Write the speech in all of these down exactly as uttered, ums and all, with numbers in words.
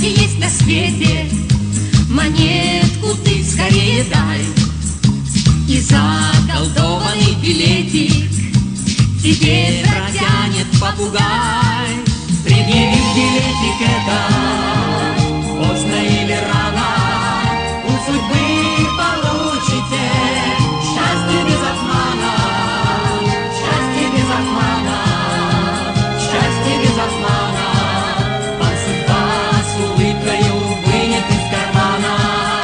счастье есть на свете, монетку ты скорее дай, и заколдованный билетик тебе протянет попугай. Предъяви билетик этот, поздно или рано, у судьбы получите счастье без обмана, счастье без обмана, счастье без обмана. Вам судьба с улыбкою вынет из кармана.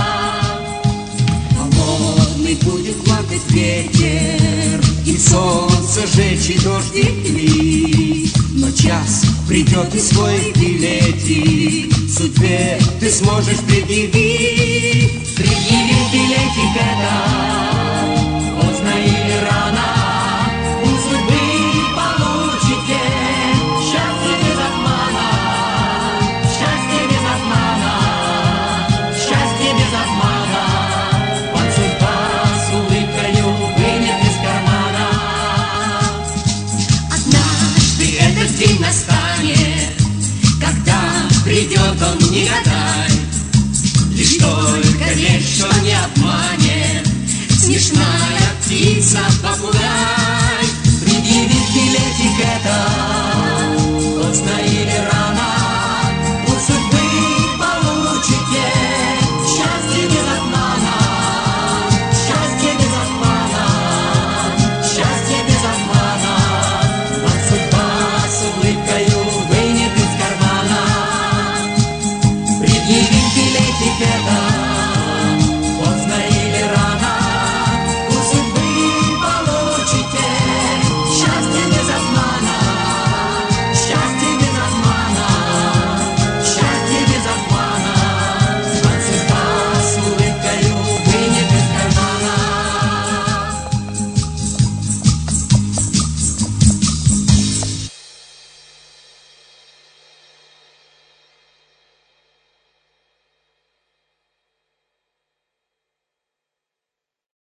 Холодный будет плакать ветер, и солнце жечь, и дождик лить. Но час придет и свой билетик судьбе ты сможешь предъявить. Предъяви билетик этот, поздно или рано, у судьбы получите счастье без обмана, счастье без обмана, счастье без обмана. Вам судьба с улыбкою вынет из кармана. Однажды этот день настанет, когда придет он, не гадай, лишь только верь, что не обманет смешная птица попугай.